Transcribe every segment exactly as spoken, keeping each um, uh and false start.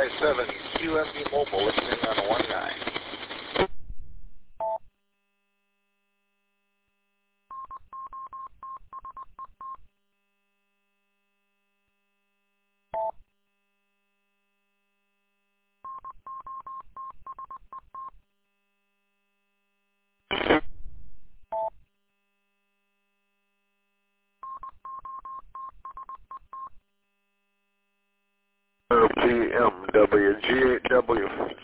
seven Q M B Mobile, listening on one nine. P M W G eight W.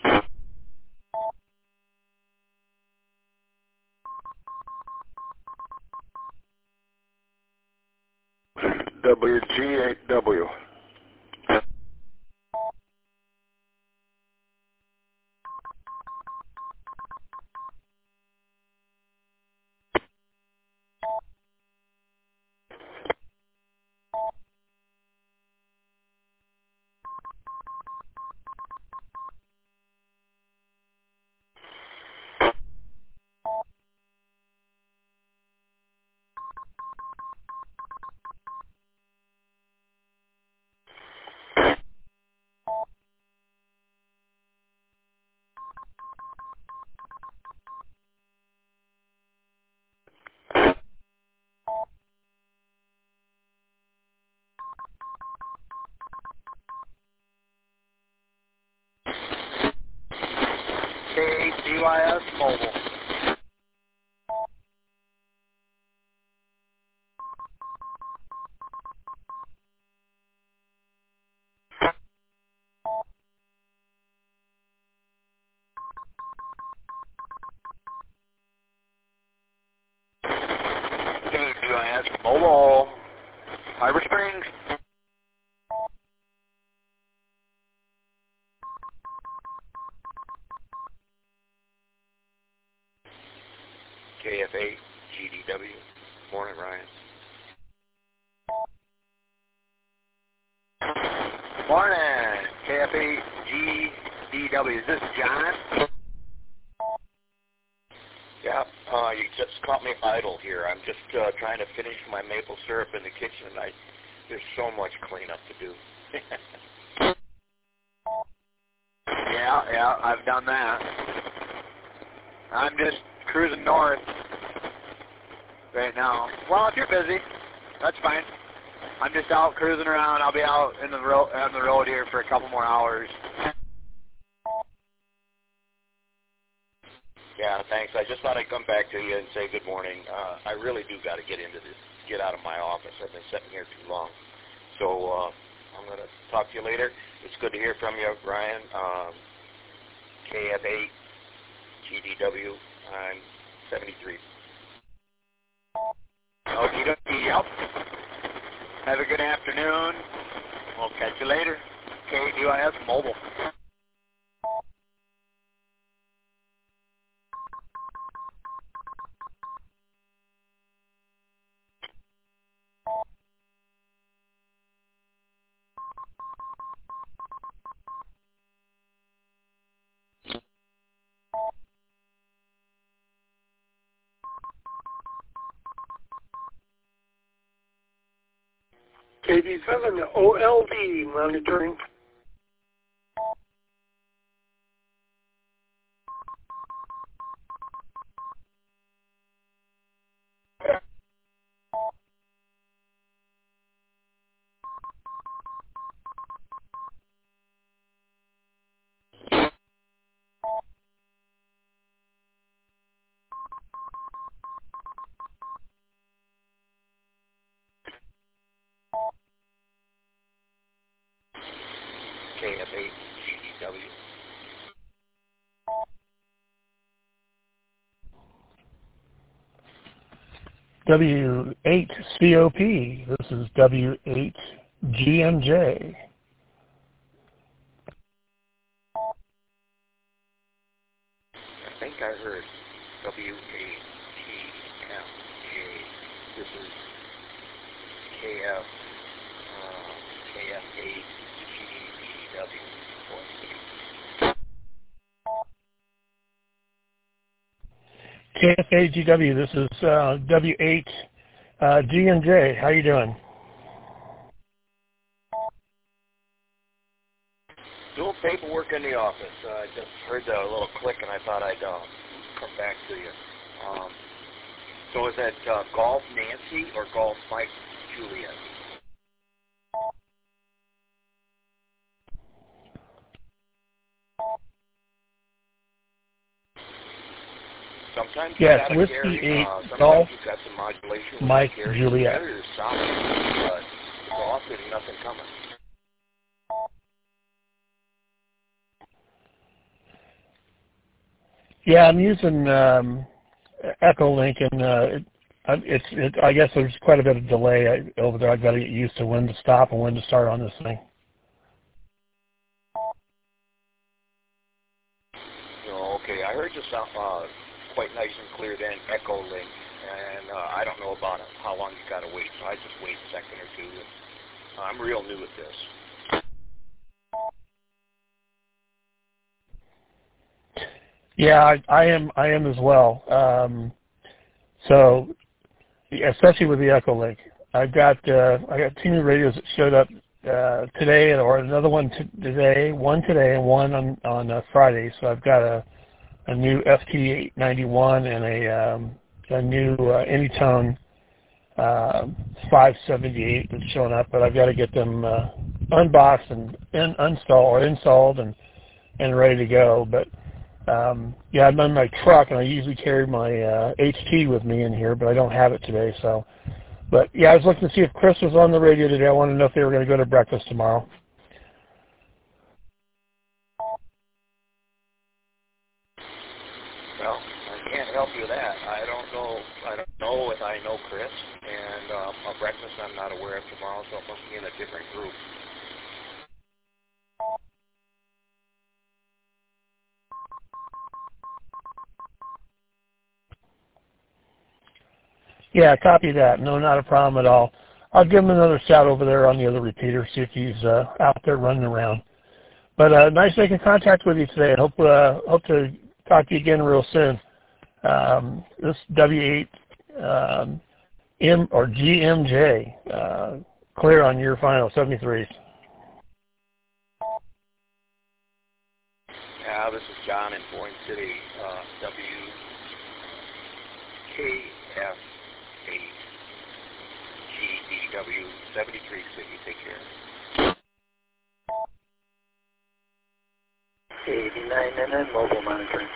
W G eight W. K D Y S Mobile. K D Y S Mobile. Harbor Springs. K F eight G D W. Morning, Ryan. Morning, K F eight G D W. Is this John? Yeah, uh, you just caught me idle here. I'm just uh, trying to finish my maple syrup in the kitchen, and I, there's so much cleanup to do. yeah, yeah, I've done that. I'm just cruising north right now. Well, if you're busy, that's fine. I'm just out cruising around. I'll be out in the road on the road here for a couple more hours. Yeah, thanks. I just thought I'd come back to you and say good morning. Uh, I really do got to get into this, get out of my office. I've been sitting here too long. So uh, I'm going to talk to you later. It's good to hear from you, Ryan. Um, K F eight G D W. I'm seventy-three. Okie dokie, yep. Have a good afternoon. We'll catch you later. K D Y S Mobile. K D seven O L D monitoring. K F eight G D W. W eight C O P. This is W eight G M J. I think I heard W eight G M J. This is K F, uh, K F eight G D W. K F A G W, this is uh, W eight uh, G M J. How you doing? Doing paperwork in the office. Uh, I just heard the little click, and I thought I'd uh, come back to you. Um, so is that uh, Golf Nancy or Golf Mike Juliet? Sometimes yes, you Whiskey carry, eight uh, Golf you've got some modulation. Mike carry Juliet. Your sound, but so often nothing coming. Yeah, I'm using um, Echolink, and uh, it, it's. It, I guess there's quite a bit of delay over there. I've got to get used to when to stop and when to start on this thing. Oh, okay, I heard you sound uh, quite nice and clear then, Echolink, and uh, I don't know about how long you got to wait, so I just wait a second or two. And I'm real new at this. Yeah, I, I am. I am as well. Um, so, especially with the Echolink, I've got uh, I got two new radios that showed up uh, today, or another one t today, one today, and one on on uh, Friday. So I've got a a new F T eight ninety-one and a um, a new uh, Anytone uh, five seventy-eight that's showing up, but I've got to get them uh, unboxed and, and installed or installed and and ready to go. But Um, yeah, I'm in my truck, and I usually carry my uh, H T with me in here, but I don't have it today. So, but yeah, I was looking to see if Chris was on the radio today. I wanted to know if they were going to go to breakfast tomorrow. Well, I can't help you with that. I don't know. I don't know if I know Chris, and um, a breakfast I'm not aware of tomorrow, so it must be in a different group. Yeah, copy that. No, not a problem at all. I'll give him another shout over there on the other repeater, see if he's uh, out there running around. But uh, nice making contact with you today. I hope uh, hope to talk to you again real soon. Um, this W eight um, M or G M J, uh, clear on your final seventy-threes. Yeah, this is John in Boyne City, uh, W K F eight G D W seventy-three City. Take care. eighty-nine and then mobile monitoring.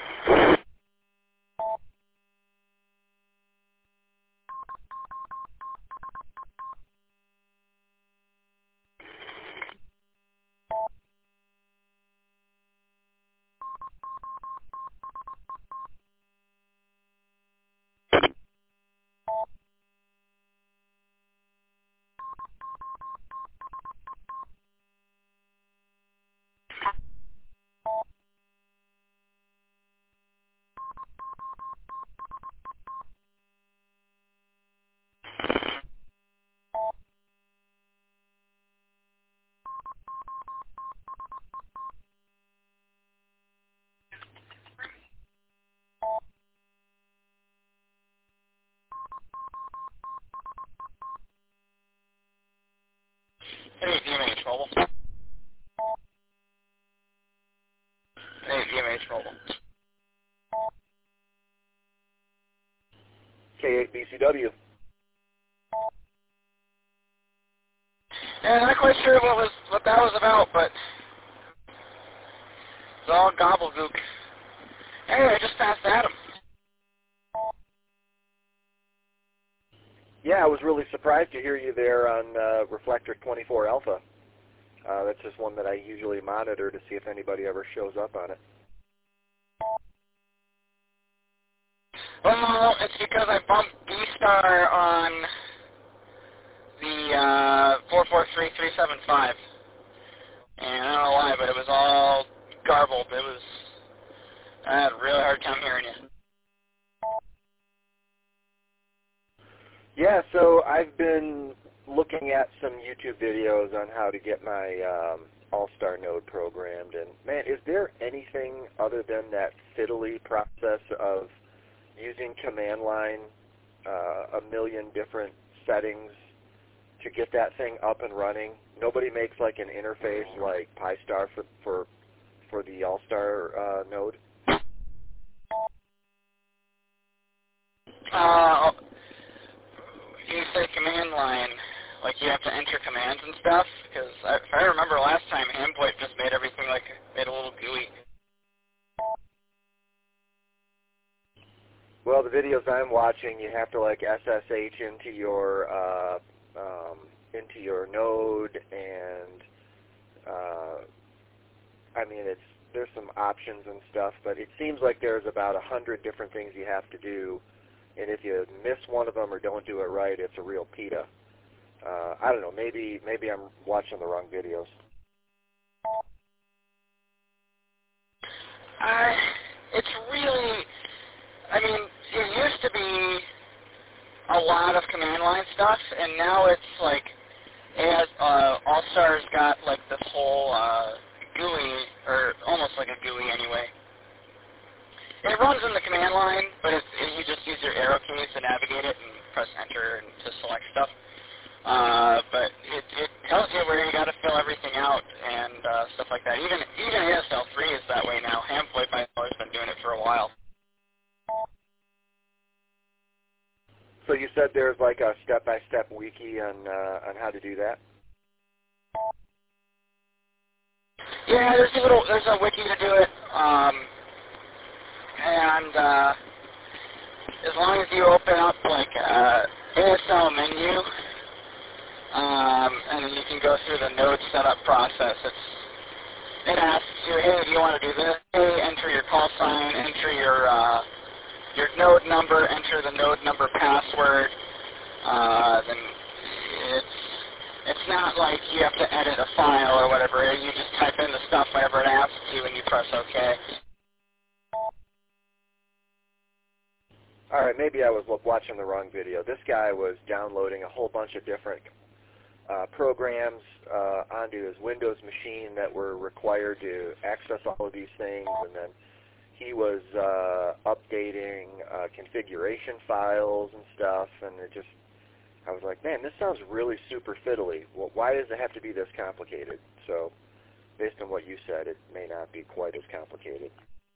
Hey, D M H Mobile. Hey, D M H Mobile. K eight B C W. Yeah, not quite sure what was what that was about, but it's all gobbledygook. Hey, I just passed Adam. Yeah, I was really surprised to hear you there on uh, Reflector twenty-four Alpha. Uh, that's just one that I usually monitor to see if anybody ever shows up on it. Well, it's because I bumped B-Star on the uh, four four three three seven five. And I don't know why, but it was all garbled. It was, I had a really hard time hearing you. Yeah, so I've been looking at some YouTube videos on how to get my um, All-Star node programmed. And, man, is there anything other than that fiddly process of using command line, uh, a million different settings to get that thing up and running? Nobody makes like an interface like Pi-Star for, for for the All-Star uh, node? Uh, you say command line, like you have to enter commands and stuff? Because if I remember last time, Hampoip just made everything like, made a little G U I. Well, the videos I'm watching, you have to like S S H into your uh, um, into your node, and uh, I mean, it's there's some options and stuff, but it seems like there's about a hundred different things you have to do, and if you miss one of them or don't do it right, it's a real PETA. Uh, I don't know. Maybe maybe I'm watching the wrong videos. Uh, it's really. I mean, it used to be a lot of command line stuff, and now it's like, as uh, All-Star's got like this whole uh, G U I, or almost like a G U I anyway. It runs in the command line, but it's, it, you just use your arrow keys to navigate it and press enter and to select stuff. Uh, but it, it tells you where you got to fill everything out and uh, stuff like that. Even even A S L three is that way now. Hampoip, I know, has been doing it for a while. So you said there's like a step-by-step wiki on uh, on how to do that? Yeah, there's a little there's a wiki to do it, um, and uh, as long as you open up like uh, A S L menu, um, and then you can go through the node setup process. It's it asks you, hey, do you want to do this? Hey, enter your call sign, enter your uh, your node number, enter the node number password. Uh, then it's it's not like you have to edit a file or whatever. You just type in the stuff whenever it asks you, and you press OK. All right, maybe I was watching the wrong video. This guy was downloading a whole bunch of different uh, programs uh, onto his Windows machine that were required to access all of these things, and then he was uh, updating uh, configuration files and stuff, and it just, I was like, man, this sounds really super fiddly. Well, why does it have to be this complicated? So, based on what you said, it may not be quite as complicated.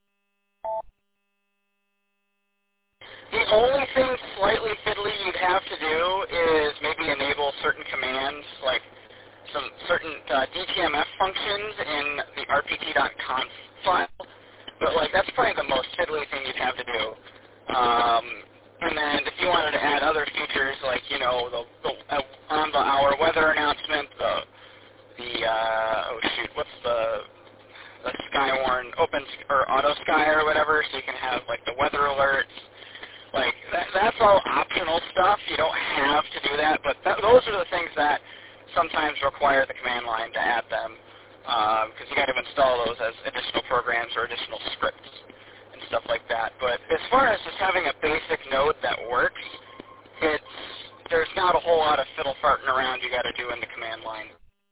The only thing slightly fiddly you'd have to do is maybe enable certain commands, like some certain uh, D T M F functions in the R P T dot conf file. But like that's probably the most fiddly thing you'd have to do. Um, and then if you wanted to add other features like you know the, the uh, on the hour weather announcement, the the uh, oh shoot, what's the the Skywarn open or auto sky or whatever, so you can have like the weather alerts. Like that, that's all optional stuff. You don't have to do that, but th those are the things that sometimes require the command line to add them. Because um, you got to install those as additional programs or additional scripts and stuff like that. But as far as just having a basic node that works, it's there's not a whole lot of fiddle farting around you got to do in the command line.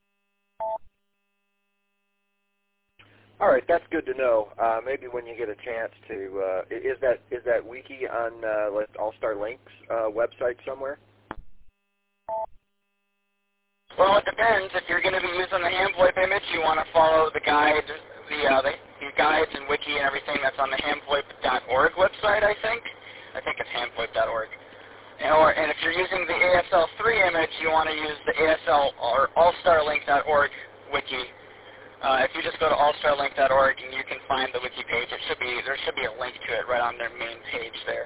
All right, that's good to know. Uh, maybe when you get a chance to, uh, is that is that wiki on uh, like All-Star Link's uh, website somewhere? Well, it depends. If you're going to be using the Hampoip image, you want to follow the guide, the, uh, the the guides and wiki and everything that's on the hampoip dot org website. I think. I think it's hampoip dot org. And, or and if you're using the A S L three image, you want to use the A S L or all star link dot org wiki. Uh, if you just go to all star link dot org, and you can find the wiki page. It should be there should be a link to it right on their main page there.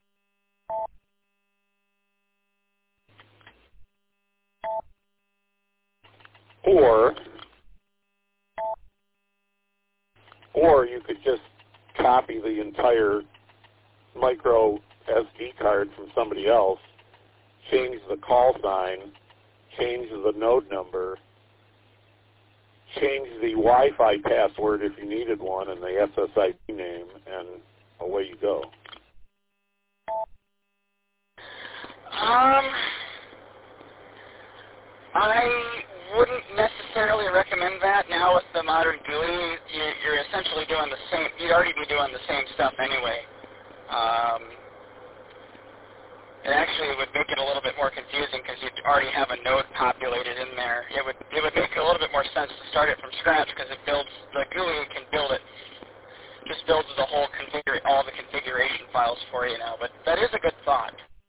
Or, or you could just copy the entire micro S D card from somebody else, change the call sign, change the node number, change the Wi-Fi password if you needed one, and the S S I D name, and away you go. Um, I wouldn't necessarily recommend that. Now with the modern G U I, you're essentially doing the same. You'd already be doing the same stuff anyway. Um, it actually would make it a little bit more confusing because you'd already have a node populated in there. It would it would make a little bit more sense to start it from scratch because it builds the G U I can build builds the whole configure all the configuration files for you now. But that is a good thought.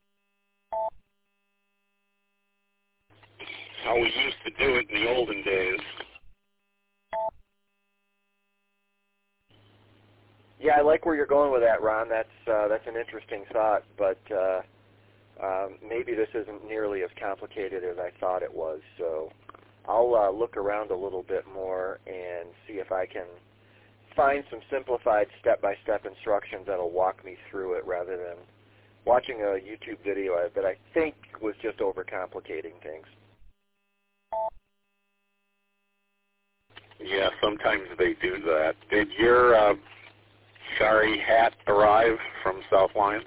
How we used to do it in the olden days. Yeah, I like where you're going with that, Ron. That's uh, that's an interesting thought, but uh, um, maybe this isn't nearly as complicated as I thought it was. So I'll uh, look around a little bit more and see if I can find some simplified step-by-step instructions that'll walk me through it rather than watching a YouTube video that I think was just overcomplicating things. Yeah, sometimes they do that. Did your uh, Shari hat arrive from Southline?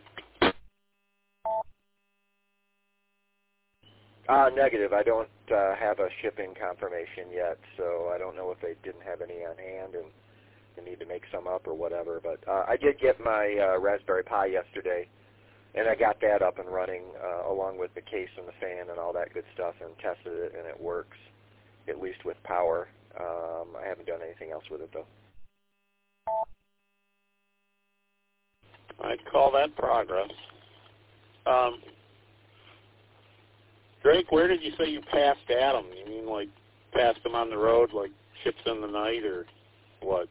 Uh, negative. I don't uh, have a shipping confirmation yet, so I don't know if they didn't have any on hand and they need to make some up or whatever. But uh, I did get my uh, Raspberry Pi yesterday, and I got that up and running uh, along with the case and the fan and all that good stuff and tested it, and it works, at least with power. Um, I haven't done anything else with it, though. I'd call that progress. Um, Drake, where did you say you passed Adam? You mean like passed him on the road, like ships in the night, or what?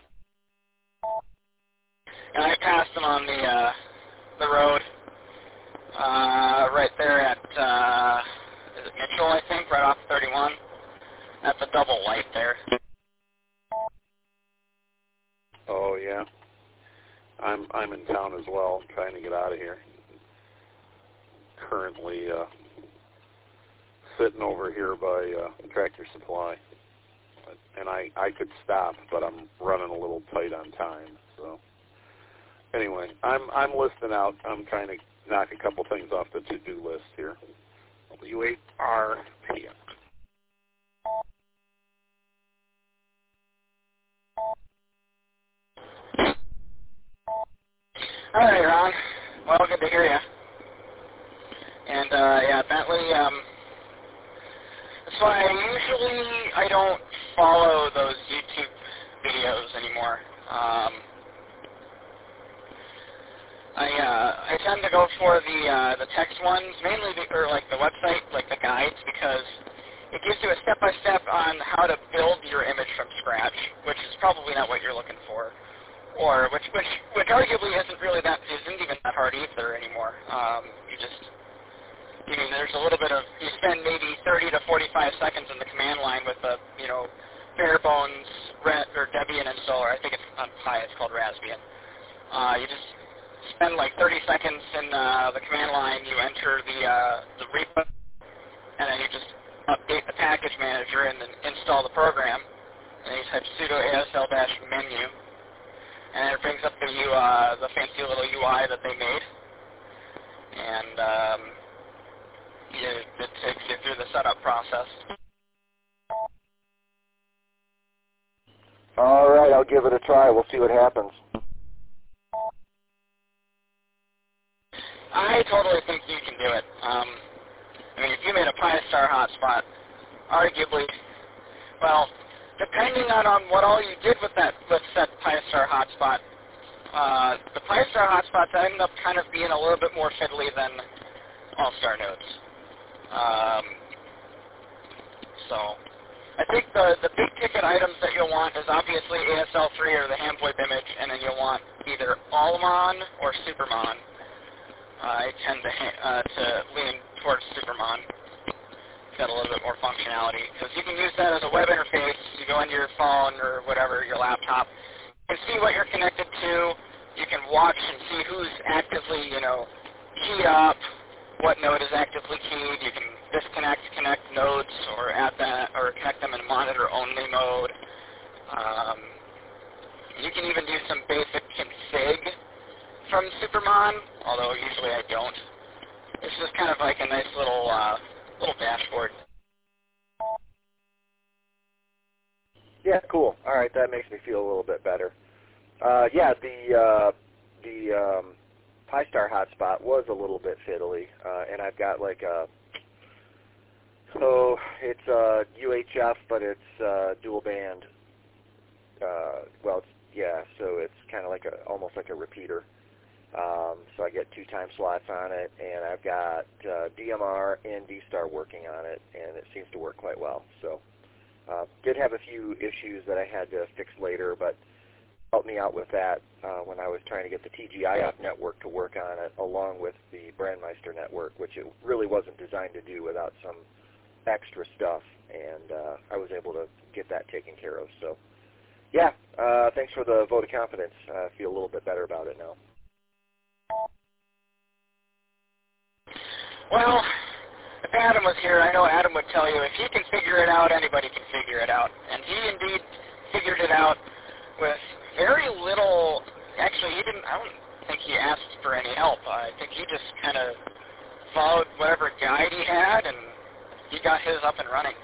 And I passed him on the uh, the road uh, right there at uh, is it Mitchell, I think, right off thirty-one. That's a double light there. Oh yeah, I'm I'm in town as well, trying to get out of here. Currently uh, sitting over here by uh, Tractor Supply, but, and I I could stop, but I'm running a little tight on time. So anyway, I'm I'm listening out. I'm trying to knock a couple things off the to-do list here. W eight R P M. All right, Ron. Well, good to hear you. And uh, yeah, Bentley. Um, that's why usually I don't follow those YouTube videos anymore. Um, I uh, I tend to go for the uh, the text ones, mainly the, or like the website, like the guides, because it gives you a step-by-step on how to build your image from scratch, which is probably not what you're looking for. Or which which which arguably isn't really that isn't even that hard either anymore. Um, you just I mean there's a little bit of you spend maybe thirty to forty-five seconds in the command line with a you know bare bones Red or Debian installer. I think it's on Pi it's called Raspbian. Uh, you just spend like thirty seconds in uh, the command line. You enter the uh, the repo and then you just update the package manager and then install the program. And then you type sudo asl-menu. And it brings up the U, uh, the fancy little U I that they made, and um, you, it takes you through the setup process. All right, I'll give it a try. We'll see what happens. I totally think you can do it. Um, I mean, if you made a Pi-Star hotspot, arguably, well, depending on, on what all you did with that, with that Pi-Star hotspot, uh, the Pi-Star hotspots end up kind of being a little bit more fiddly than All-Star nodes. Um, so, I think the, the big ticket items that you'll want is obviously A S L three or the HamVoip image, and then you'll want either Allmon or Supermon. Uh, I tend to, uh, to lean towards Supermon. Got a little bit more functionality because you can use that as a web interface. You go into your phone or whatever, your laptop, and see what you're connected to. You can watch and see who's actively, you know, keyed up, what node is actively keyed. You can disconnect, connect nodes, or add that, or connect them in monitor-only mode. Um, you can even do some basic config from Supermon, although usually I don't. It's just kind of like a nice little. Uh, little dashboard. Yeah, cool. All right, that makes me feel a little bit better. Uh, yeah, the uh, the um, Pi-Star hotspot was a little bit fiddly, uh, and I've got like a so it's uh, U H F, but it's uh, dual band. Uh, well, it's yeah, so it's kind of like a almost like a repeater. Um, so I get two time slots on it, and I've got uh, D M R and D-Star working on it, and it seems to work quite well. So uh, did have a few issues that I had to fix later, but helped me out with that uh, when I was trying to get the T G I F network to work on it, along with the Brandmeister network, which it really wasn't designed to do without some extra stuff, and uh, I was able to get that taken care of. So yeah, uh, thanks for the vote of confidence. I feel a little bit better about it now. Well, if Adam was here, I know Adam would tell you, if he can figure it out, anybody can figure it out. And he indeed figured it out with very little, actually he didn't, I don't think he asked for any help. I think he just kind of followed whatever guide he had, and he got his up and running.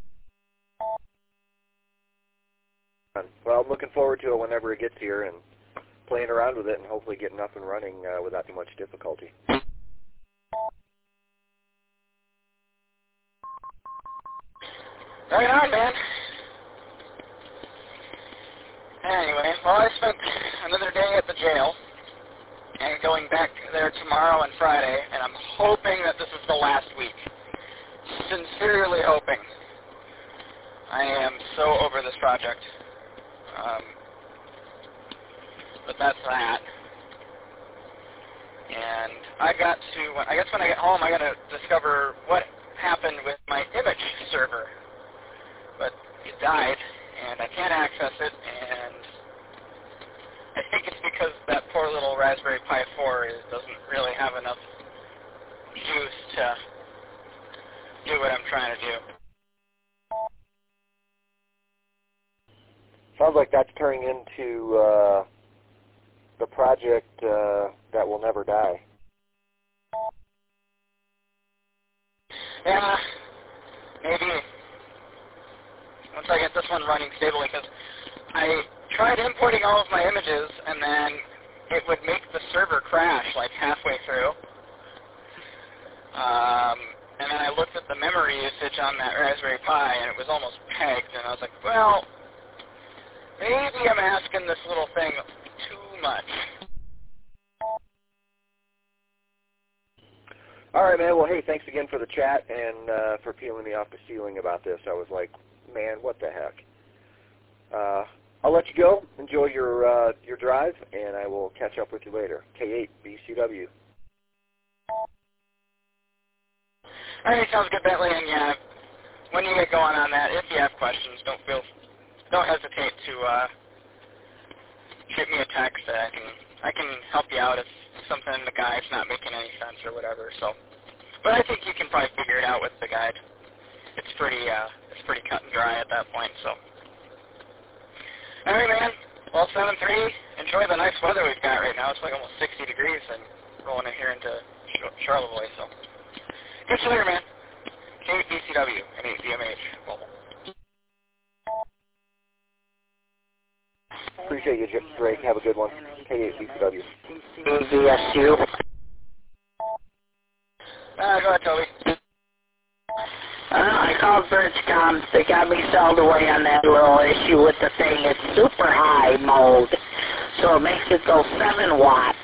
Well, I'm looking forward to it whenever it gets here and playing around with it and hopefully getting up and running uh, without too much difficulty. Right on, man. Anyway, well, I spent another day at the jail and going back there tomorrow and Friday, and I'm hoping that this is the last week. Sincerely hoping. I am so over this project. Um, but that's that. And I got to, I guess when I get home, I got to discover what happened with my image server. But it died, and I can't access it, and I think it's because that poor little Raspberry Pi four is, doesn't really have enough juice to do what I'm trying to do. Sounds like that's turning into uh, the project uh, that will never die. Yeah, maybe. Once I get this one running stably, because I tried importing all of my images, and then it would make the server crash like halfway through. Um, and then I looked at the memory usage on that Raspberry Pi, and it was almost pegged, and I was like, well, maybe I'm asking this little thing too much. All right, man. Well, hey, thanks again for the chat and uh, for peeling me off the ceiling about this. I was like, man, what the heck? Uh, I'll let you go. Enjoy your uh, your drive, and I will catch up with you later. K eight B C W. All right, sounds good, Bentley. And yeah, when you get going on that, if you have questions, don't feel, don't hesitate to uh, shoot me a text. I can I can help you out if something in the guide's not making any sense or whatever. So, but I think you can probably figure it out with the guide. It's pretty uh, it's pretty cut and dry at that point. So, all right, man. Well, seven three. Enjoy the nice weather we've got right now. It's like almost sixty degrees and rolling in here into Charlevoix. So, catch you later, man. K eight B C W and eight D M H Mobile. Appreciate you, Drake. Have a good one. K eight B C W. B V S U. Uh, go ahead, Toby. Uh, I called VergeCom. They got me sold away on that little issue with the thing. It's super high mode, so it makes it go seven watts.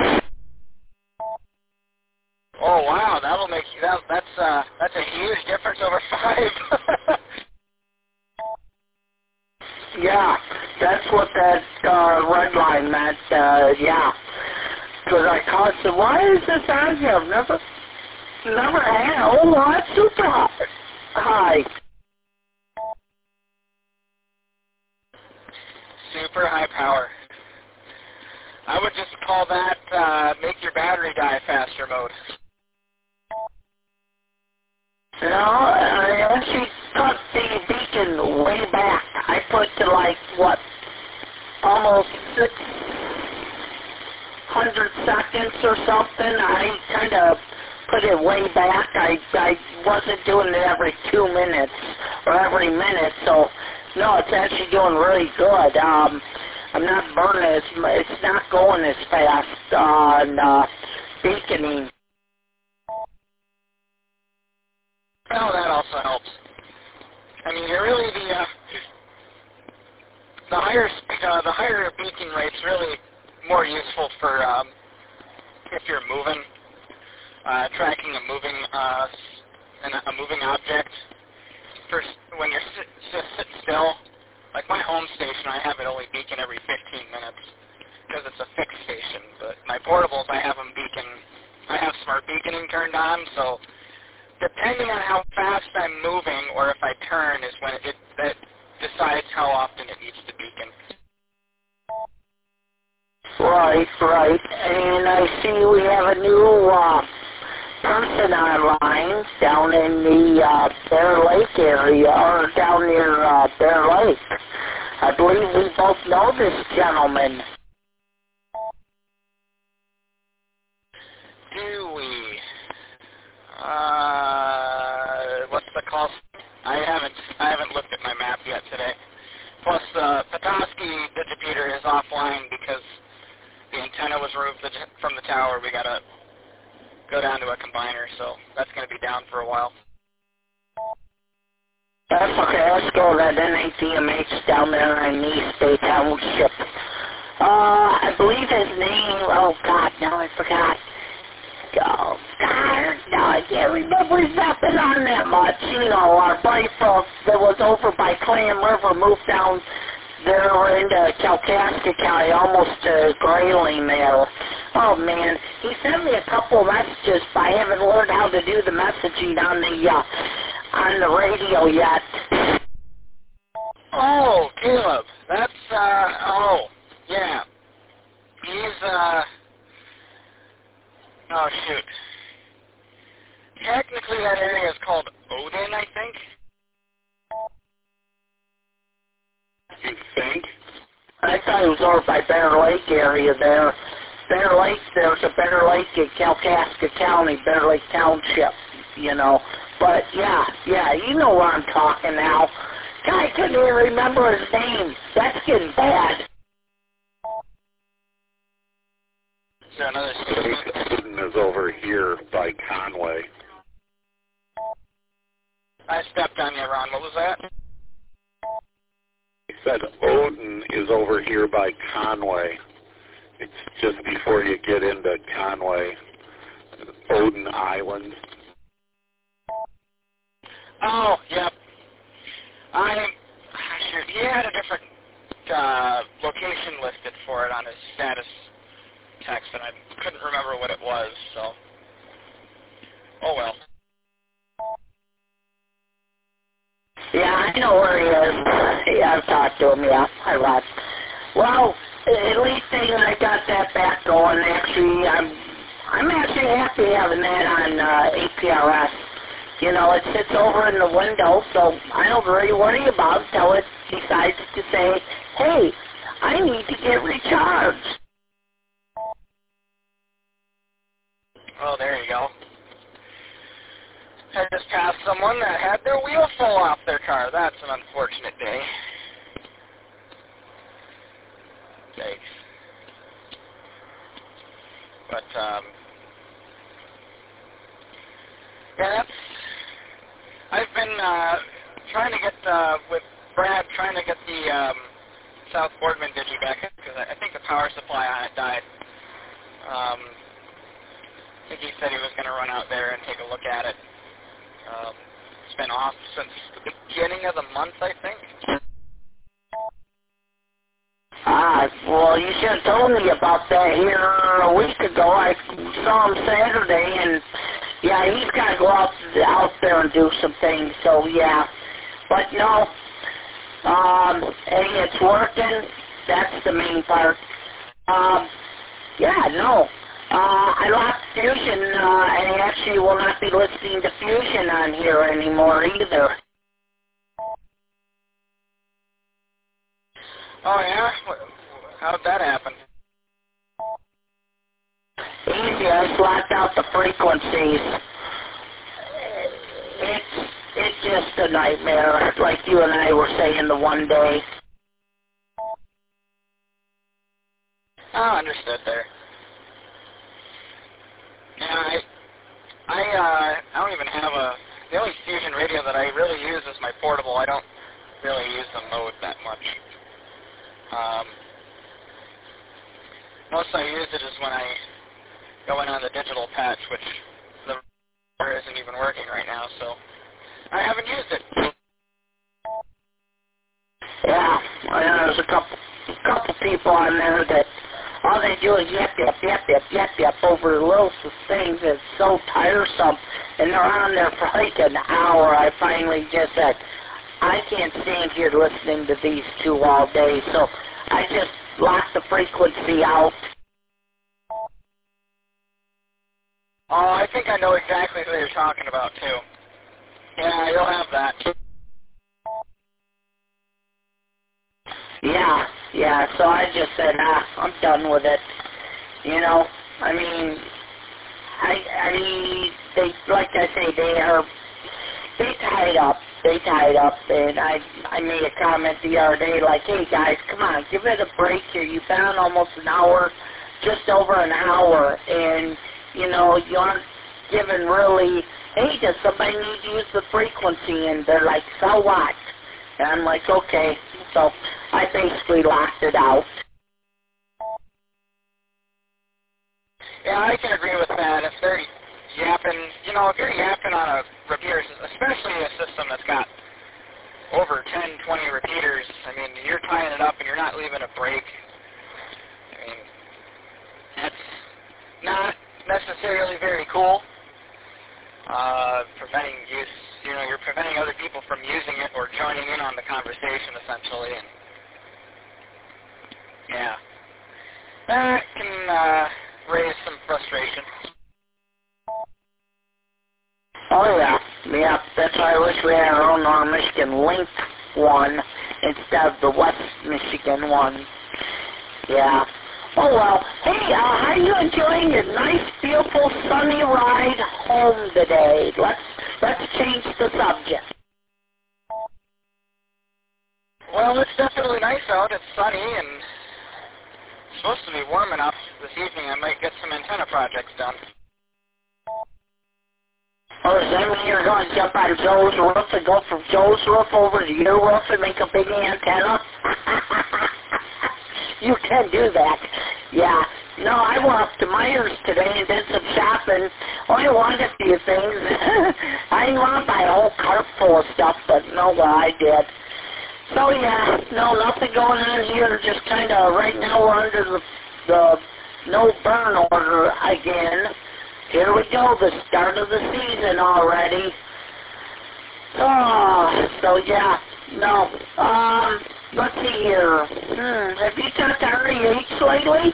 Oh wow, that'll make you. That, that's uh, that's a huge difference over five. Yeah, that's what that uh, red line meant. Uh, yeah, because I called. So why is this on here? I've never, never had. Oh, well, that's super high. High. Super high power. I would just call that uh, make your battery die faster mode. No, I actually cut the beacon way back. I put to like, what, almost six hundred seconds or something. I kind of put it way back. I, I wasn't doing it every two minutes or every minute, so no, it's actually doing really good. Um, I'm not burning it. It's not going as fast on uh, beaconing. Well, that also helps. I mean, you're really the uh, the higher uh, the higher beacon rate's really more useful for um, if you're moving, uh, tracking a moving uh, an, a moving object. First, when you're sit, just sit still, like my home station, I have it only beacon every fifteen minutes because it's a fixed station. But my portables, I have them beacon. I have smart beaconing turned on, so depending on how fast I'm moving or if I turn is when it that decides how often it needs to beacon. Right, right. And I see we have a new uh, person online down in the uh, Bear Lake area, or down near uh, Bear Lake. I believe we both know this gentleman. Do we? Uh, what's the cost? I haven't I haven't looked at my map yet today. Plus, uh, Petoskey Digipeater is offline because the antenna was removed from the tower. We gotta go down to a combiner, so that's gonna be down for a while. That's okay. Let's go to that N A D M H down there in East Bay Township. Uh, I believe his name. Oh God, no, I forgot. Oh, God, no, I can't remember. He's not been on that much. You know, our buddy from, that was over by Clam River moved down there into Kalkaska County, almost to Grayling there. Oh, man. He sent me a couple of messages, but I haven't learned how to do the messaging on the, uh, on the radio yet. Oh, Caleb. That's, uh, oh, yeah. He's, uh... Oh, shoot. Technically, that area is called Odin, I think. You think? I thought it was over by Bear Lake area there. Bear Lake, there's a Bear Lake in Kalkaska County, Bear Lake Township, you know. But, yeah, yeah, you know where I'm talking now. I couldn't even remember his name. That's getting bad. Is there another station? Odin is over here by Conway. I stepped on you, Ron. What was that? He said Odin is over here by Conway. It's just before you get into Conway. Odin Island. Oh, yep. I, shoot, he had a different uh, location listed for it on his status text, and I couldn't remember what it was, so, oh well. Yeah, I know where he is. Yeah, I've talked to him, yeah, I left. Well, at least I got that back going, actually. I'm, I'm actually happy having that on uh, A P R S. You know, it sits over in the window, so I don't really worry about it until it decides to say, hey, I need to get recharged. Oh, there you go. I just passed someone that had their wheel fall off their car. That's an unfortunate day. Thanks. But, um, yeah, that's, I've been, uh, trying to get, uh, with Brad, trying to get the, um, South Boardman Digi back, because I, I think the power supply on it died. Um, I think he said he was going to run out there and take a look at it. Um, it's been off since the beginning of the month, I think. Ah, well, you should have told me about that here a week ago. I saw him Saturday, and, yeah, he's got to go out, out there and do some things, so, yeah. But, no, um, hey, it's working. That's the main part. Um, yeah, no. Uh, I lost Fusion. Uh, I actually will not be listening to Fusion on here anymore either. Oh, yeah? How'd that happen? Easy. I blocked out the frequencies. It's, it's just a nightmare, like you and I were saying the one day. Oh, understood there. Yeah, I, I, uh, I don't even have a, the only Fusion radio that I really use is my portable. I don't really use the mode that much. Um, most I use it is when I go in on the digital patch, which the isn't even working right now, so I haven't used it. Yeah, well, there's a couple, couple people on there that all they do is yap, yap, yap, yap, yap, yap over little things that's so tiresome, and they're on there for like an hour. I finally just said, I can't stand here listening to these two all day, so I just locked the frequency out. Oh, I think I know exactly who you're talking about, too. Yeah, you'll have that. Yeah, yeah, so I just said, ah, I'm done with it. You know, I mean, I, I, they, like I say, they are, they tied up, they tied up, and I, I made a comment the other day, like, hey guys, come on, give it a break here. You've been on almost an hour, just over an hour, and, you know, you aren't given really, hey, does somebody need to use the frequency? And they're like, so what? And I'm like, okay. So I basically locked it out. Yeah, I can agree with that. If they're yapping, you know, if you're yapping on a repeater, especially a system that's got over ten, twenty repeaters, I mean, you're tying it up and you're not leaving a break. I mean, that's not necessarily very cool. Uh, preventing use, you know, you're preventing other people from using it or joining in on the conversation, essentially. And yeah, that can uh, raise some frustration. Oh yeah, yeah. That's why I wish we had our own North Michigan Link one instead of the West Michigan one. Yeah. Oh well. Hey, uh, how are you enjoying your nice, beautiful, sunny ride home today? Let's let's change the subject. Well, it's definitely nice out. It's sunny and it's supposed to be warm enough this evening. I might get some antenna projects done. Oh, does that mean you're going to jump on Joe's roof and go from Joe's roof over to your roof and make a big antenna? You can do that. Yeah. No, I went up to Myers today and did some shopping. Only wanted a few things. I didn't want to buy a whole cart full of stuff, but no, well, I did. So, yeah, no, nothing going on here. Just kind of, right now we're under the, the no burn order again. Here we go, the start of the season already. Oh, so yeah, no. Um, let's see here. Hmm, have you talked to R E H lately?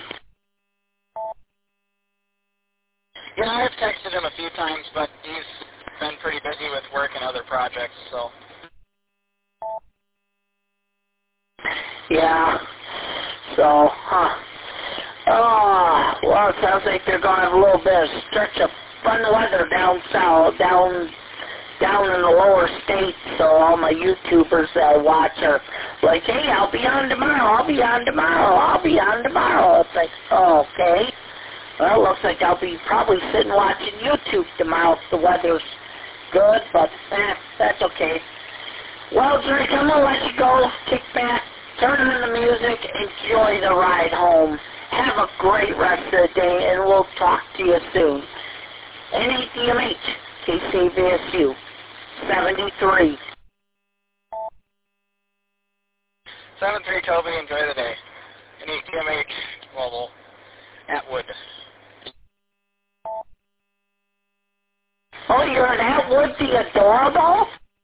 Yeah, I've texted him a few times, but he's been pretty busy with work and other projects, so. Yeah. So, huh. Oh, well, it sounds like they're going to have a little bit of stretch of fun weather down south, down down in the lower states, so all my YouTubers that I watch are like, hey, I'll be on tomorrow, I'll be on tomorrow, I'll be on tomorrow. It's like, oh, okay. Well, it looks like I'll be probably sitting watching YouTube tomorrow if the weather's good, but eh, that's okay. Well, Drake, I'm going to let you go, kick back, turn on the music, enjoy the ride home. Have a great rest of the day, and we'll talk to you soon. N A D M H, K C V S U, seventy-three. seven three, Toby, enjoy the day. N A D M H, Mobile, Atwood. Oh, you're at Atwood the Adorable?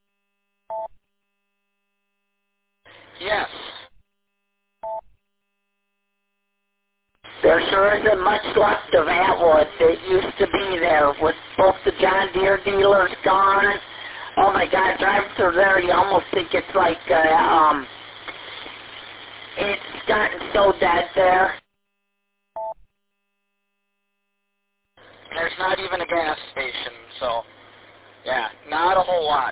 Yes. There sure isn't much left of Atwood that used to be there with both the John Deere dealers gone. Oh my God, driving through there, you almost think it's like, uh, um, it's gotten so dead there. There's not even a gas station, so, yeah, not a whole lot.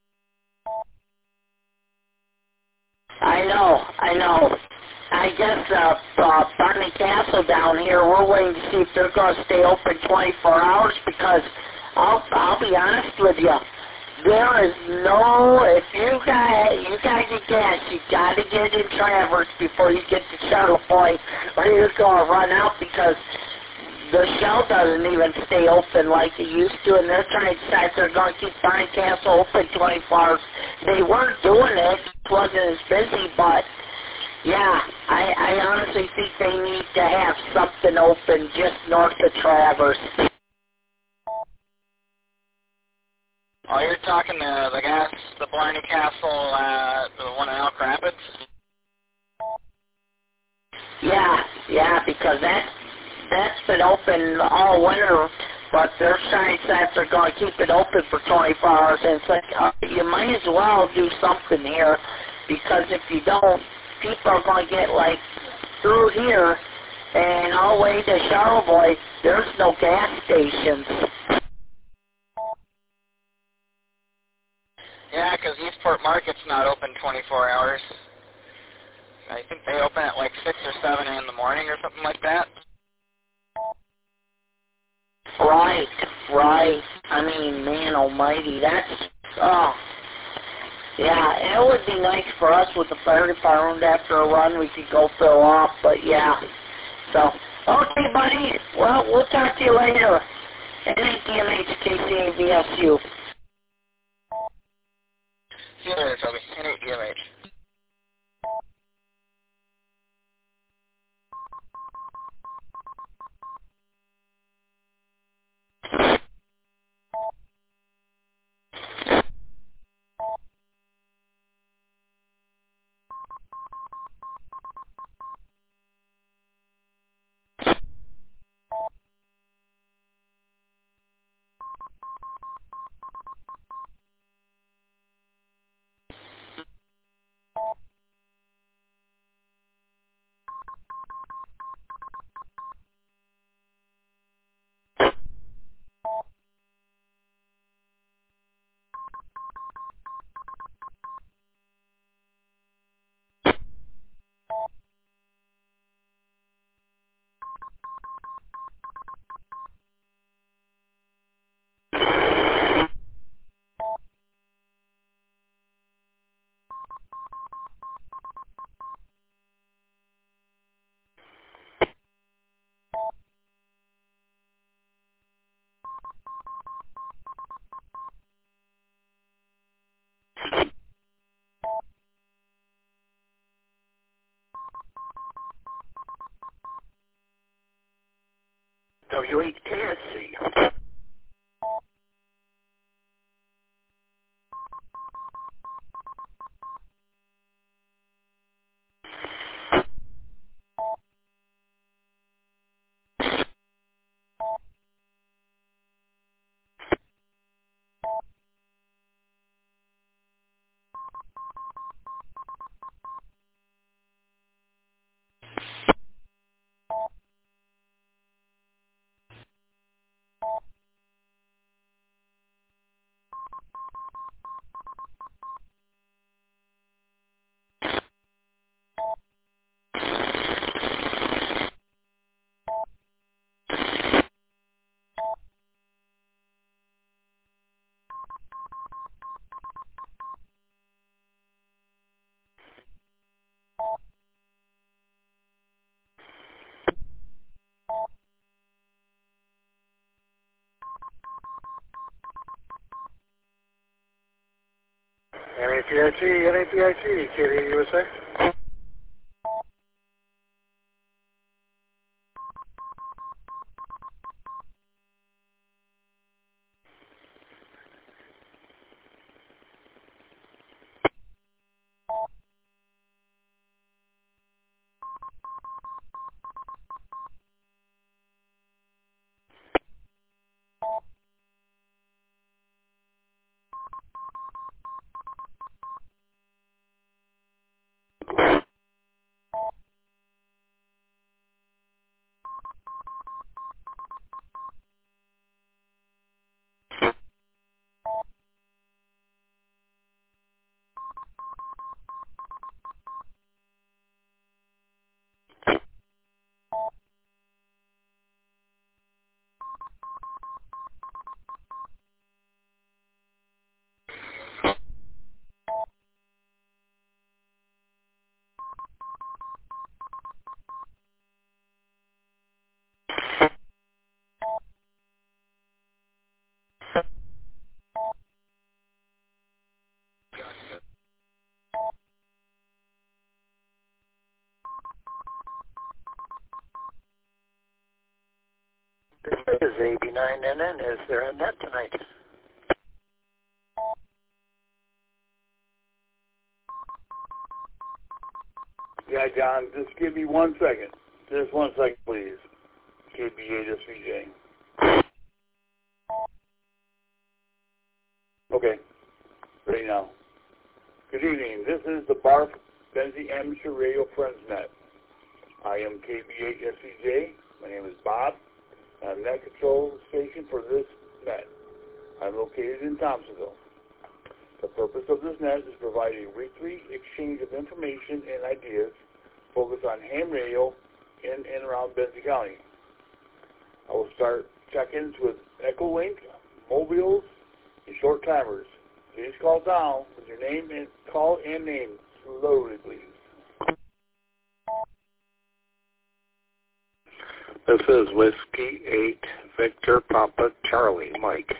I know, I know. I guess uh, uh, Barney Castle down here, we're waiting to see if they're going to stay open twenty-four hours because I'll, I'll be honest with you, There is no, if you got, you got to gas, you got to get in Traverse before you get to Charlevoix, or you're going to run out because the shell doesn't even stay open like it used to, and they're trying to decide they're going to keep Pine Castle open twenty-four hours. They weren't doing it, it wasn't as busy, but yeah, I, I honestly think they need to have something open just north of Traverse. Oh, you're talking to the guys, the Blarney Castle, uh, the one in Elk Rapids? Yeah, yeah, because that, that's been open all winter, but they're trying to decide they're going to keep it open for twenty-four hours, and it's like, uh, you might as well do something here, because if you don't, people are going to get, like, through here, and all the way to Charlevoix, there's no gas stations. Yeah, because Eastport Market's not open twenty-four hours. I think they open at like six or seven in the morning or something like that. Right, right. I mean, man almighty, that's, oh. Yeah, it would be nice for us with the fire department after a run. We could go fill up, but yeah. So, okay, buddy. Well, we'll talk to you later. N A D M H K C A V S U. See you later, Toby. N A D M H. W H K S C. N A P I T, N A P I T, K D U S A. is A B nine N N. Is there a net tonight? Yeah, John, just give me one second. Just one second, please. K B eight S V J. Okay, ready now. Good evening. This is the B A R F Benzie Amateur Radio Friends Net. I am K B eight S V J. My name is Bob. I'm net control station for this net. I'm located in Thompsonville. The purpose of this net is to provide a weekly exchange of information and ideas focused on ham radio in and around Benzie County. I will start check-ins with Echolink, mobiles, and short timers. Please call down with your name and call and name slowly, please. This is Whiskey eight Victor Papa Charlie Mike.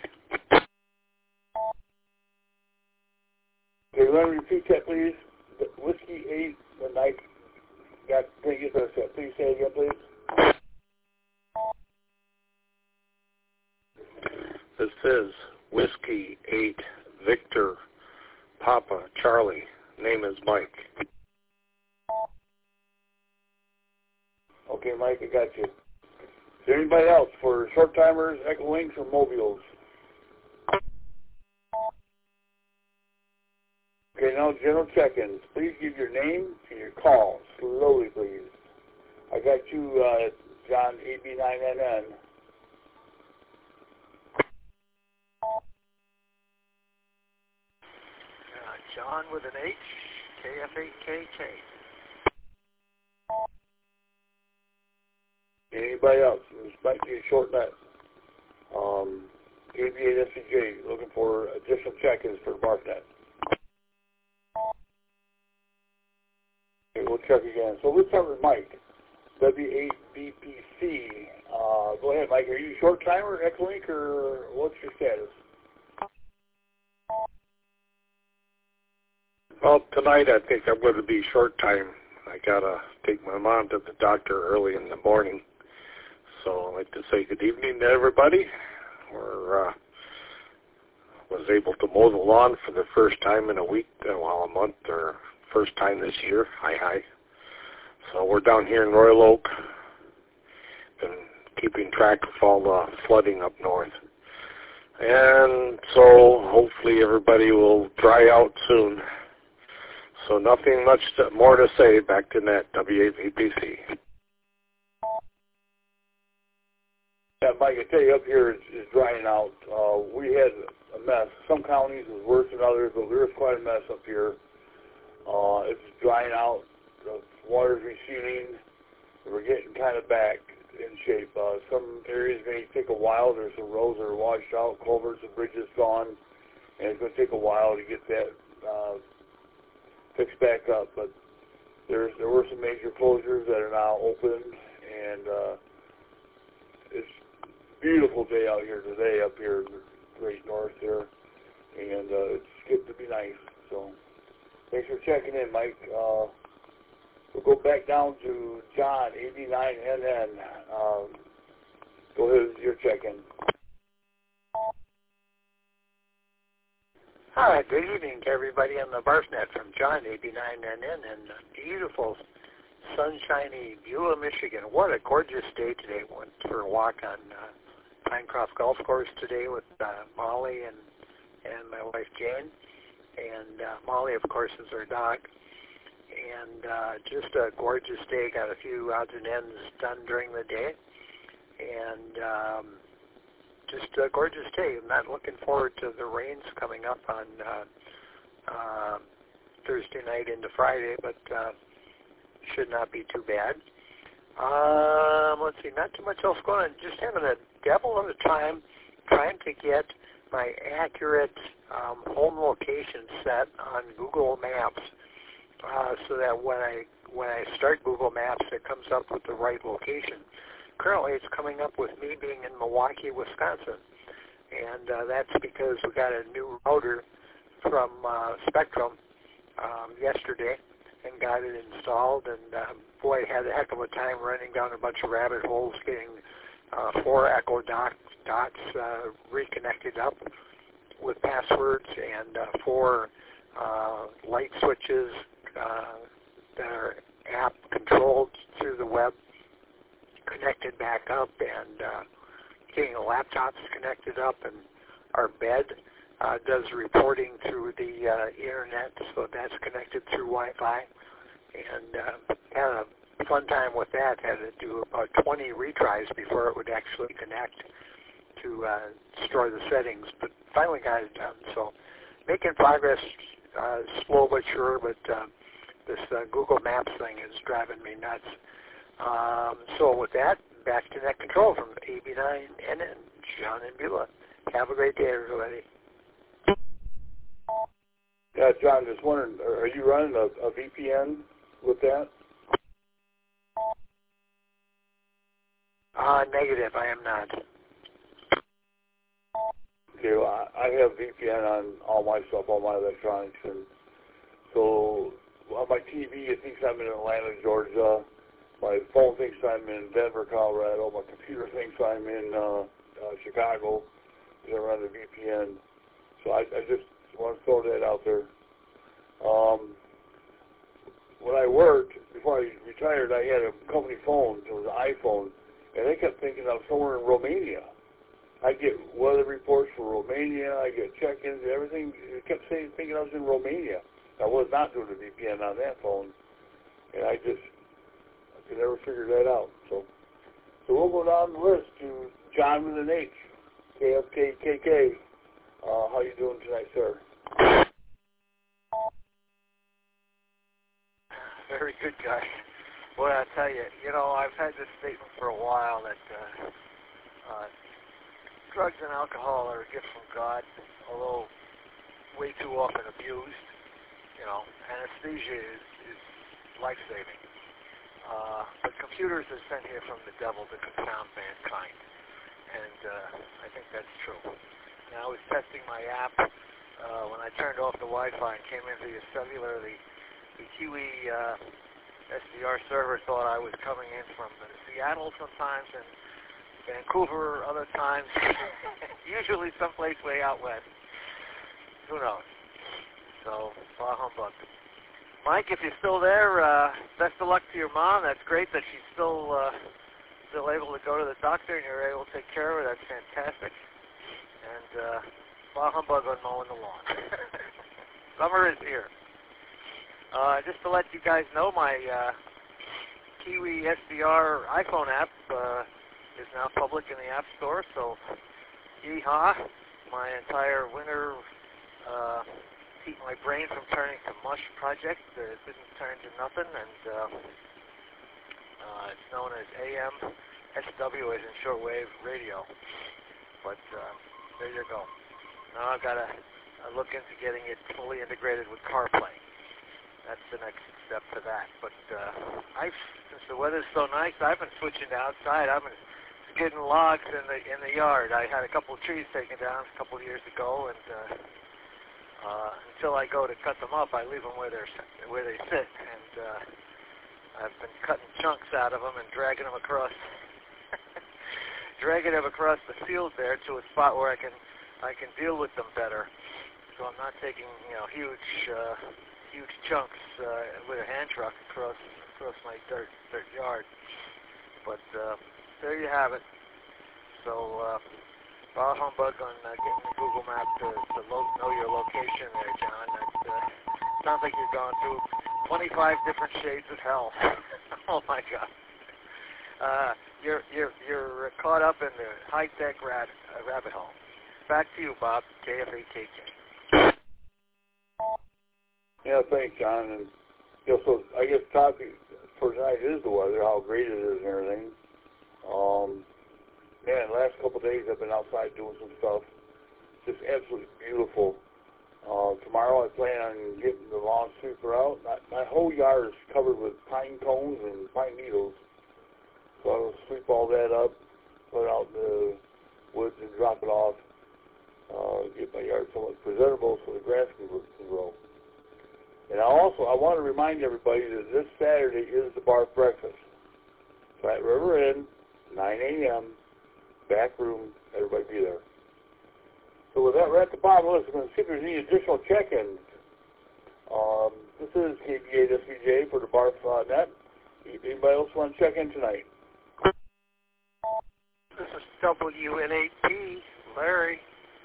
Okay, let me repeat that, please. The Whiskey eight, the night. Got to get this set. Please say it again, please. This is Whiskey eight Victor Papa Charlie. Name is Mike. Okay, Mike, I got you. Is there anybody else for short timers, Echolinks, or mobiles? Okay, now general check-ins. Please give your name and your call. Slowly, please. I got you, uh, John, A B nine N N. Uh, John with an H, K F eight K K. Anybody else? This might be a short net. Um, K B eight S V J, looking for additional check-ins for B A R F net. Okay, we'll check again. So let's start with Mike, W eight B P C. Uh, go ahead, Mike. Are you short timer, Echolink, or what's your status? Well, tonight I think I'm going to be short time. I got to take my mom to the doctor early in the morning. So I'd like to say good evening to everybody. We're, uh, was able to mow the lawn for the first time in a week, uh, well, a month, or first time this year. Hi, hi. So we're down here in Royal Oak. Been keeping track of all the flooding up north. And so hopefully everybody will dry out soon. So nothing much to, more to say. Back to net, W eight V P C. Yeah, Mike, I tell you, up here it's, it's drying out. Uh, we had a mess. Some counties was worse than others, but there was quite a mess up here. Uh, it's drying out. The water's receding. We're getting kind of back in shape. Uh, some areas may take a while. There's some roads that are washed out, culverts and bridges gone, and it's going to take a while to get that uh, fixed back up. But there's there were some major closures that are now open, and uh, it's a beautiful day out here today up here in the great north there, and uh, it's good to be nice. So thanks for checking in, Mike. Uh, we'll go back down to John, A B nine N N. Um, go ahead with your check-in. Hi, good evening to everybody on the B A R F net from John, A B nine N N, in beautiful, sunshiny Beulah, Michigan. What a gorgeous day today. Went for a walk on uh, Pinecroft Golf Course today with uh, Molly and, and my wife Jane. And uh, Molly, of course, is our dog. And uh, just a gorgeous day. Got a few odds and ends done during the day. And um, just a gorgeous day. I'm not looking forward to the rains coming up on uh, uh, Thursday night into Friday, but uh, should not be too bad. Um, let's see, not too much else going on. Just having a devil of a time trying to get my accurate um, home location set on Google Maps, uh, so that when I when I start Google Maps, it comes up with the right location. Currently, it's coming up with me being in Milwaukee, Wisconsin, and uh, that's because we got a new router from uh, Spectrum um, yesterday and got it installed, and um, boy, I had a heck of a time running down a bunch of rabbit holes getting uh, four Echo dot, dots uh, reconnected up with passwords, and uh, four uh, light switches uh, that are app controlled through the web connected back up, and uh, getting the laptops connected up, and our bed uh, does reporting through the uh, internet, so that's connected through Wi-Fi, and uh, had a fun time with that. Had to do about twenty retries before it would actually connect to uh, destroy the settings, but finally got it done. So making progress, uh, slow but sure, but uh, this uh, Google Maps thing is driving me nuts. Um, so with that, back to Net Control from A B nine N N, John and Beulah. Have a great day, everybody. Yeah, John, just wondering, are you running a, a V P N with that? Uh, negative, I am not. Okay, well, I, I have V P N on all my stuff, all my electronics, and so on my T V it thinks I'm in Atlanta, Georgia. My phone thinks I'm in Denver, Colorado. My computer thinks I'm in uh, uh, Chicago. I run the V P N. So I, I just want to throw that out there. Um, when I worked, before I retired, I had a company phone. It was an iPhone. And they kept thinking I was somewhere in Romania. I get weather reports for Romania. I get check-ins, everything. They kept saying, thinking I was in Romania. I was not doing the V P N on that phone. And I just I could never figure that out. So so we'll go down the list to John with an H, K F K K K. Uh, how you doing tonight, sir? Very good, guy. Boy, I tell you, you know, I've had this statement for a while that uh, uh, drugs and alcohol are a gift from God, although way too often abused. You know, anesthesia is, is life-saving. Uh, but computers are sent here from the devil to confound mankind, and uh, I think that's true. And I was testing my app uh, when I turned off the Wi-Fi and came into your cellular. The, the Kiwi uh, S D R server thought I was coming in from Seattle sometimes and Vancouver other times, usually someplace way out west. Who knows? So, bah humbug. Mike, if you're still there, uh, best of luck to your mom. That's great that she's still uh, still able to go to the doctor and you're able to take care of her. That's fantastic. And uh, bah humbug on mowing the lawn. Summer is here. Uh, just to let you guys know, my uh, Kiwi S D R iPhone app uh, is now public in the App Store, so yeehaw. My entire winter uh, keep my brain from turning to mush project uh, didn't turn to nothing, and uh, uh, it's known as A M S W, as in shortwave radio. But uh, there you go. Now I've got to uh, look into getting it fully integrated with CarPlay. That's the next step to that. But uh, I've, since the weather's so nice, I've been switching to outside. I've been skidding logs in the in the yard. I had a couple of trees taken down a couple of years ago, and uh, uh, until I go to cut them up, I leave them where they're where they sit. And uh, I've been cutting chunks out of them and dragging them across, dragging them across the field there to a spot where I can I can deal with them better. So I'm not taking you know huge. Uh, huge chunks uh, with a hand truck across across my dirt dirt yard. But uh, there you have it. So, uh, bah humbug on uh, getting the Google Map to, to lo- know your location there, John. That uh, sounds like you've gone through twenty-five different shades of hell. Oh my God. Uh, you're you're you're caught up in the high-tech rat, uh, rabbit hole. Back to you, Bob. K F A K K. Yeah, thanks, John. And you know, so I guess the topic for tonight is the weather, how great it is and everything. Um, man, last couple of days I've been outside doing some stuff. Just absolutely beautiful. Uh, tomorrow I plan on getting the lawn sweeper out. My, my whole yard is covered with pine cones and pine needles. So I'll sweep all that up, put it out in the woods and drop it off. Uh, get my yard somewhat presentable so the grass can, can grow. And I also, I want to remind everybody that this Saturday is the Barf Breakfast. Flat River Inn, nine a.m., back room. Everybody be there. So with that, we're at the bottom of the list. We're going to see if there's any additional check-ins. Um, this is K B eight S V J for the Barf uh, Net. Anybody else want to check in tonight? This is W N eight P, Larry.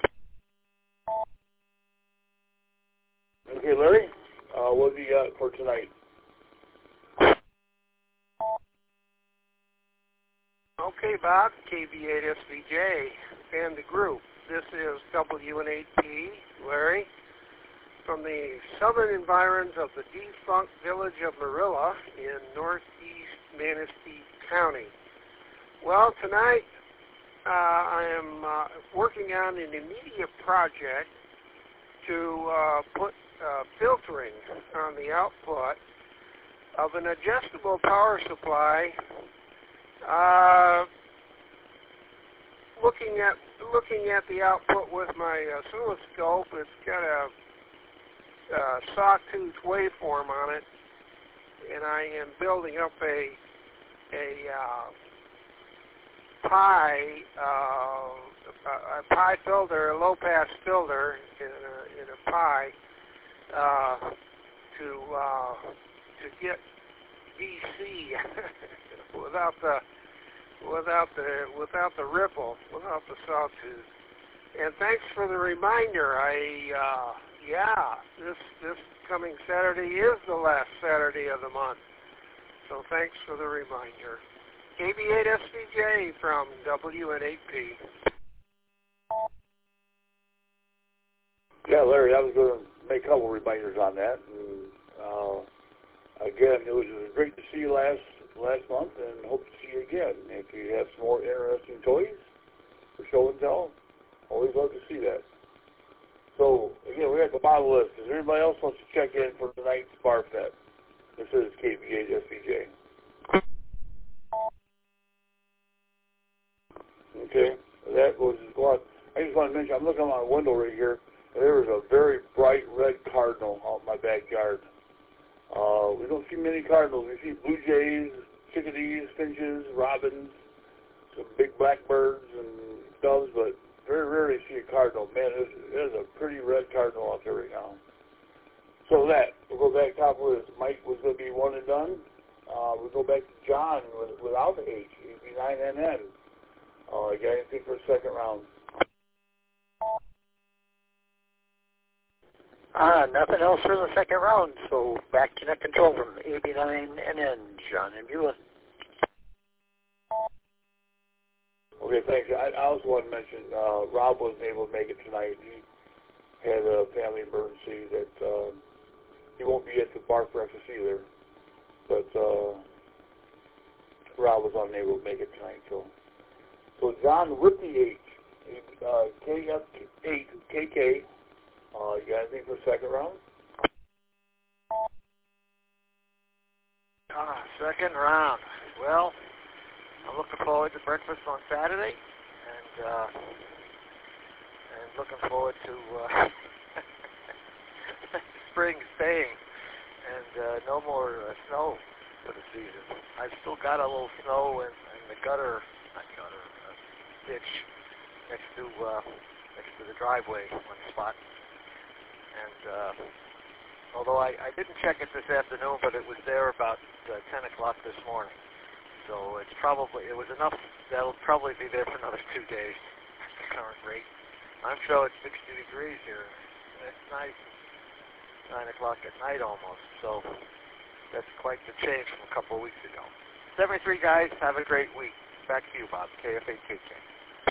Okay, Larry, uh, what have you got for tonight? Okay, Bob, K B eight S V J and the group. This is W N eight P, Larry, from the southern environs of the defunct village of Marilla in northeast Manistee County. Well, tonight uh, I am uh, working on an immediate project to uh, put uh, filtering on the output of an adjustable power supply. Uh, looking at looking at the output with my oscilloscope, it's got a uh, sawtooth waveform on it, and I am building up a a uh, pi uh, a pi filter, a low pass filter in a, in a pi uh, to uh, to get D C without the without the without the ripple, without the sawtooth. And thanks for the reminder. I uh, yeah, this this coming Saturday is the last Saturday of the month. So thanks for the reminder. K B eight S V J from W N eight P. Yeah, Larry, I was going to make a couple reminders on that. And, uh, again, it was great to see you last last month, and hope to see you again. If you have some more interesting toys for show and tell, always love to see that. So, again, we're at the bottom of the list. Does anybody else wants to check in for tonight's BarfNet? This is K B eight S V J. Okay, that was just going. I just want to mention, I'm looking out my window right here, and there is a very bright red cardinal out in my backyard. Uh, we don't see many cardinals. We see blue jays, chickadees, finches, robins, some big blackbirds and doves, but very rarely see a cardinal. Man, there's, there's a pretty red cardinal out there right now. So that, we'll go back top with Mike was going to be one and done. Uh, we'll go back to John with, without the H, E B nine N N. Uh, you got anything for the second round? Uh, nothing else for the second round, so back to net control from A B nine N N, John and Beulah. Okay, thanks. I, I also want to mention uh, Rob wasn't able to make it tonight. He had a family emergency that uh, he won't be at the Barf breakfast either. But uh, Rob was unable to make it tonight. So, so John with the H, uh, K F eight K K. Uh, you got anything for the second round? Ah, second round. Well, I'm looking forward to breakfast on Saturday, and uh, and looking forward to uh, spring staying, and uh, no more uh, snow for the season. I've still got a little snow in, in the gutter, not gutter, uh, ditch next to uh, next to the driveway, one spot. And uh, although I, I didn't check it this afternoon, but it was there about uh, ten o'clock this morning. So it's probably, it was enough, that'll probably be there for another two days at the current rate. I'm sure it's sixty degrees here. It's nice. It's nine o'clock at night almost. So that's quite the change from a couple of weeks ago. seventy-three guys, have a great week. Back to you, Bob, K F eight K K.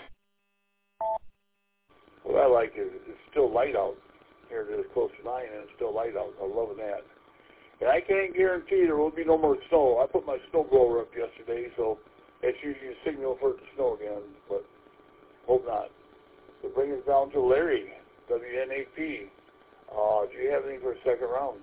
What I like is it's still light out. Here it is close to nine, and it's still light out. I'm loving that. And I can't guarantee there will be no more snow. I put my snow blower up yesterday, so that's usually a signal for it to snow again, but hope not. So bring us down to Larry, W N eight P. Uh, do you have anything for a second round?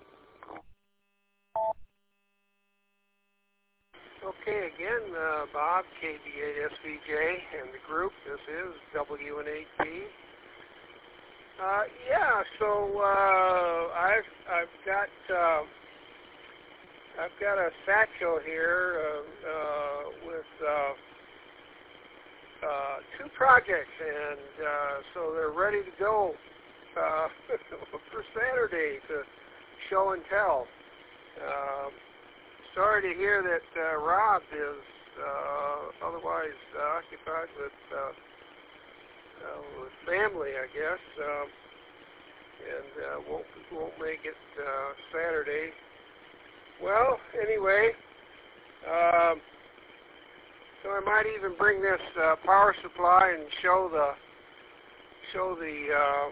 Okay, again, uh, Bob, K B eight S V J, and the group. This is W N eight P. Uh, yeah, so uh, I've I've got uh, I've got a satchel here uh, uh, with uh, uh, two projects, and uh, so they're ready to go uh, for Saturday to show and tell. Um, sorry to hear that uh, Rob is uh, otherwise uh, occupied with, uh, uh, with family, I guess, um, and uh, won't won't make it uh, Saturday. Well, anyway, um, so I might even bring this uh, power supply and show the show the um,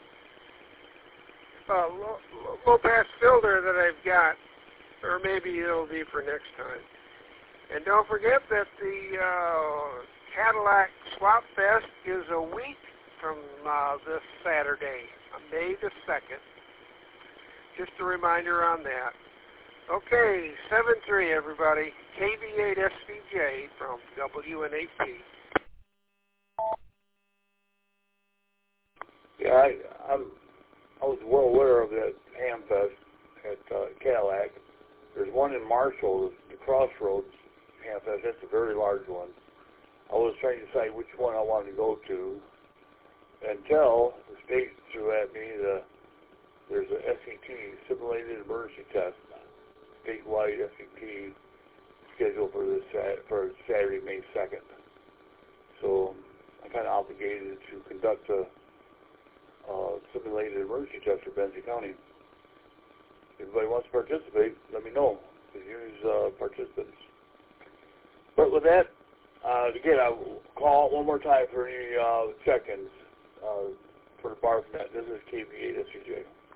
uh, low, low pass filter that I've got, or maybe it'll be for next time. And don't forget that the uh, Cadillac Swap Fest is a week from uh, this Saturday, May the second. Just a reminder on that. Okay, seven three everybody, K V eight S V J from W N A P. Yeah, I, I'm, I was well aware of that Ham Fest at uh, Cadillac. There's one in Marshall, the Crossroads Ham Fest. That's a very large one. I was trying to decide which one I wanted to go to until the state threw at me the there's a S E T, Simulated Emergency Test, statewide S E T scheduled for this for Saturday, May second. So I'm kind of obligated to conduct a uh, simulated emergency test for Benzie County. If anybody wants to participate, let me know. Use uh, participants. But with that, uh, again, I will call out one more time for any uh, check-ins uh, for the BARFnet. This is K V eight S V J.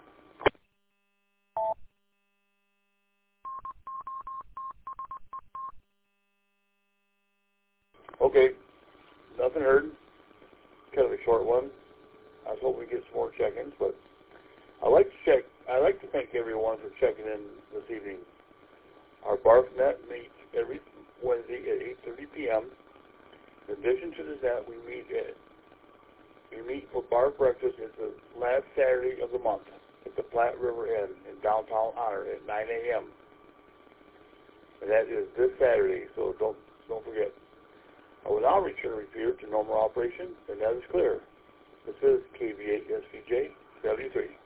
Okay, nothing heard. Kind of a short one. I was hoping we get some more check-ins, but I like to check. I like to thank everyone for checking in this evening. Our BARFnet meets every Wednesday at eight thirty p.m. In addition to that, we meet at we meet for bar breakfast. It's the last Saturday of the month at the Platte River Inn in downtown Honor at nine a.m. And that is this Saturday, so don't don't forget. I will now return repeater to normal operation, and that is clear. This is K V eight S V J seventy-three.